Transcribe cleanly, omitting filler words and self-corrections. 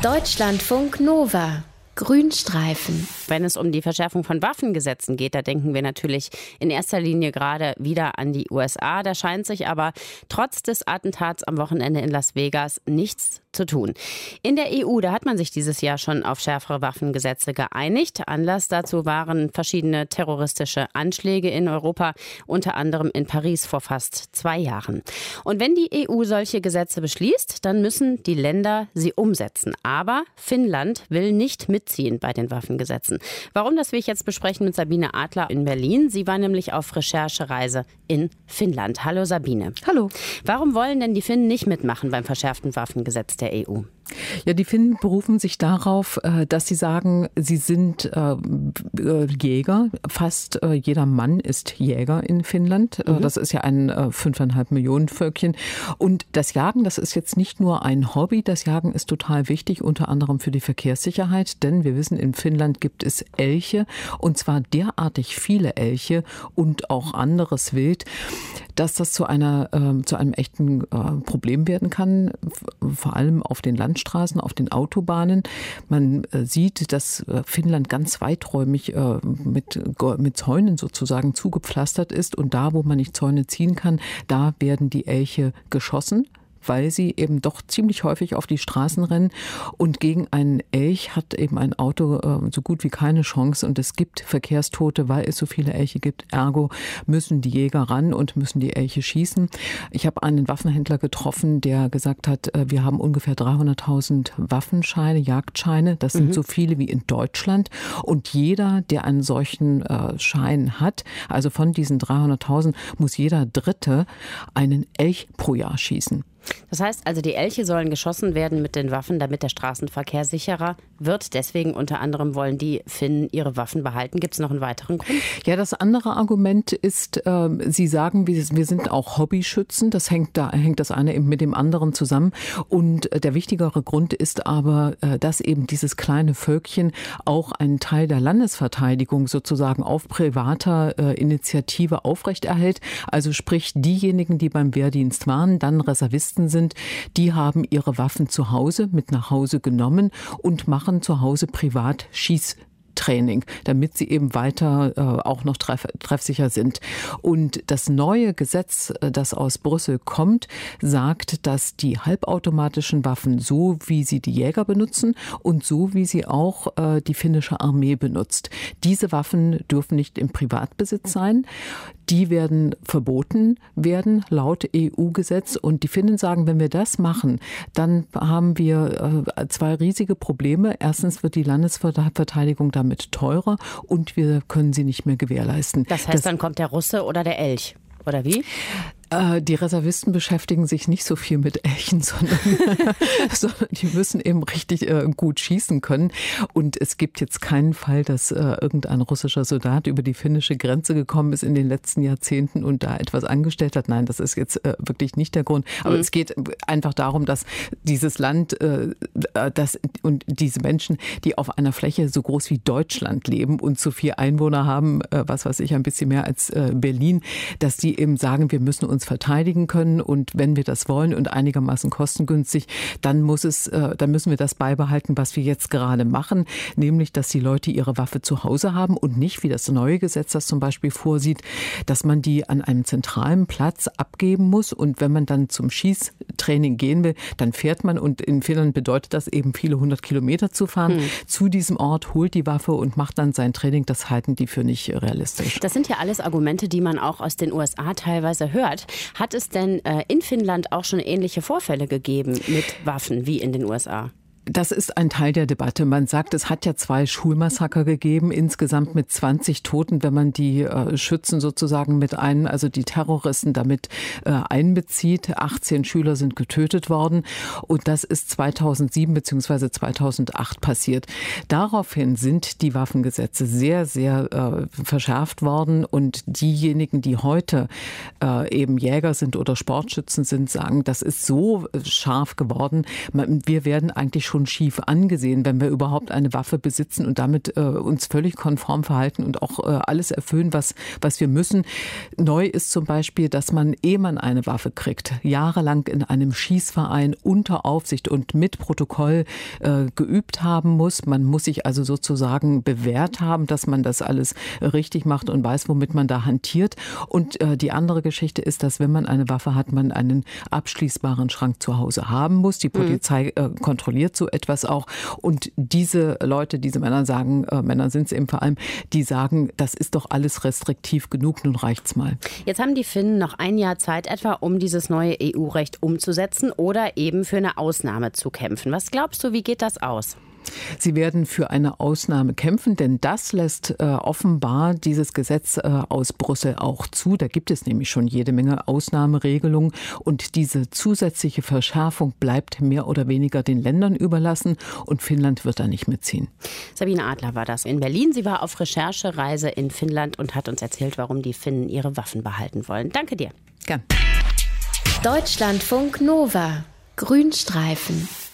Deutschlandfunk Nova. Grünstreifen. Wenn es um die Verschärfung von Waffengesetzen geht, da denken wir natürlich in erster Linie gerade wieder an die USA. Da scheint sich aber trotz des Attentats am Wochenende in Las Vegas nichts zu tun. In der EU, da hat man sich dieses Jahr schon auf schärfere Waffengesetze geeinigt. Anlass dazu waren verschiedene terroristische Anschläge in Europa, unter anderem in Paris vor fast 2 Jahren. Und wenn die EU solche Gesetze beschließt, dann müssen die Länder sie umsetzen. Aber Finnland will nicht mitziehen bei den Waffengesetzen. Warum, das will ich jetzt besprechen mit Sabine Adler in Berlin. Sie war nämlich auf Recherchereise in Finnland. Hallo Sabine. Hallo. Warum wollen denn die Finnen nicht mitmachen beim verschärften Waffengesetz der EU? Ja, die Finnen berufen sich darauf, dass sie sagen, sie sind Jäger. Fast jeder Mann ist Jäger in Finnland. Das ist ja ein 5,5 Millionen Völkchen. Und das Jagen, das ist jetzt nicht nur ein Hobby. Das Jagen ist total wichtig, unter anderem für die Verkehrssicherheit. Denn wir wissen, in Finnland gibt es Elche. Und zwar derartig viele Elche und auch anderes Wild, dass das zu einem echten Problem werden kann. Vor allem auf den Landstraßen, auf den Autobahnen. Man sieht, dass Finnland ganz weiträumig mit Zäunen sozusagen zugepflastert ist. Und da, wo man nicht Zäune ziehen kann, da werden die Elche geschossen, weil sie eben doch ziemlich häufig auf die Straßen rennen. Und gegen einen Elch hat eben ein Auto so gut wie keine Chance. Und es gibt Verkehrstote, weil es so viele Elche gibt. Ergo müssen die Jäger ran und müssen die Elche schießen. Ich habe einen Waffenhändler getroffen, der gesagt hat, wir haben ungefähr 300.000 Waffenscheine, Jagdscheine. Das sind so viele wie in Deutschland. Und jeder, der einen solchen Schein hat, also von diesen 300.000, muss jeder Dritte einen Elch pro Jahr schießen. Das heißt also, die Elche sollen geschossen werden mit den Waffen, damit der Straßenverkehr sicherer wird. Deswegen unter anderem wollen die Finnen ihre Waffen behalten. Gibt es noch einen weiteren Grund? Ja, das andere Argument ist, sie sagen, wir sind auch Hobbyschützen. Das hängt das eine eben mit dem anderen zusammen. Und der wichtigere Grund ist aber, dass eben dieses kleine Völkchen auch einen Teil der Landesverteidigung sozusagen auf privater Initiative aufrechterhält. Also sprich, diejenigen, die beim Wehrdienst waren, dann Reservisten sind, die haben ihre Waffen zu Hause mit nach Hause genommen und machen zu Hause privat Schießtraining, damit sie eben weiter auch noch treffsicher sind. Und das neue Gesetz, das aus Brüssel kommt, sagt, dass die halbautomatischen Waffen, so wie sie die Jäger benutzen und so wie sie auch die finnische Armee benutzt, diese Waffen dürfen nicht im Privatbesitz sein. Die werden verboten werden laut EU-Gesetz. Und die Finnen sagen, wenn wir das machen, dann haben wir 2 riesige Probleme. Erstens wird die Landesverteidigung damit teurer und wir können sie nicht mehr gewährleisten. Das heißt, dann kommt der Russe oder der Elch, oder wie? Die Reservisten beschäftigen sich nicht so viel mit Elchen, sondern die müssen eben richtig gut schießen können. Und es gibt jetzt keinen Fall, dass irgendein russischer Soldat über die finnische Grenze gekommen ist in den letzten Jahrzehnten und da etwas angestellt hat. Nein, das ist jetzt wirklich nicht der Grund. Aber es geht einfach darum, dass dieses Land und diese Menschen, die auf einer Fläche so groß wie Deutschland leben und so viel Einwohner haben, was weiß ich, ein bisschen mehr als Berlin, dass die eben sagen, wir müssen uns verteidigen können und wenn wir das wollen und einigermaßen kostengünstig, dann müssen wir das beibehalten, was wir jetzt gerade machen, nämlich, dass die Leute ihre Waffe zu Hause haben und nicht, wie das neue Gesetz das zum Beispiel vorsieht, dass man die an einem zentralen Platz abgeben muss und wenn man dann zum Schießtraining gehen will, dann fährt man und in Finnland bedeutet das eben viele 100 Kilometer zu fahren zu diesem Ort, holt die Waffe und macht dann sein Training. Das halten die für nicht realistisch. Das sind ja alles Argumente, die man auch aus den USA teilweise hört. Hat es denn in Finnland auch schon ähnliche Vorfälle gegeben mit Waffen wie in den USA? Das ist ein Teil der Debatte. Man sagt, es hat ja 2 Schulmassaker gegeben, insgesamt mit 20 Toten, wenn man die Schützen sozusagen also die Terroristen damit einbezieht. 18 Schüler sind getötet worden und das ist 2007 bzw. 2008 passiert. Daraufhin sind die Waffengesetze sehr, sehr verschärft worden und diejenigen, die heute eben Jäger sind oder Sportschützen sind, sagen, das ist so scharf geworden. Wir werden eigentlich schon schon schief angesehen, wenn wir überhaupt eine Waffe besitzen und damit uns völlig konform verhalten und auch alles erfüllen, was wir müssen. Neu ist zum Beispiel, dass man, ehe man eine Waffe kriegt, jahrelang in einem Schießverein unter Aufsicht und mit Protokoll geübt haben muss. Man muss sich also sozusagen bewährt haben, dass man das alles richtig macht und weiß, womit man da hantiert. Und die andere Geschichte ist, dass wenn man eine Waffe hat, man einen abschließbaren Schrank zu Hause haben muss. Die Polizei kontrolliert so etwas auch. Und diese Leute, diese Männer sagen, Männer sind es eben vor allem, die sagen, das ist doch alles restriktiv genug, nun reicht's mal. Jetzt haben die Finnen noch ein Jahr Zeit etwa, um dieses neue EU-Recht umzusetzen oder eben für eine Ausnahme zu kämpfen. Was glaubst du, wie geht das aus? Sie werden für eine Ausnahme kämpfen, denn das lässt offenbar dieses Gesetz aus Brüssel auch zu. Da gibt es nämlich schon jede Menge Ausnahmeregelungen und diese zusätzliche Verschärfung bleibt mehr oder weniger den Ländern überlassen und Finnland wird da nicht mitziehen. Sabine Adler war das in Berlin. Sie war auf Recherchereise in Finnland und hat uns erzählt, warum die Finnen ihre Waffen behalten wollen. Danke dir. Gern. Deutschlandfunk Nova. Grünstreifen.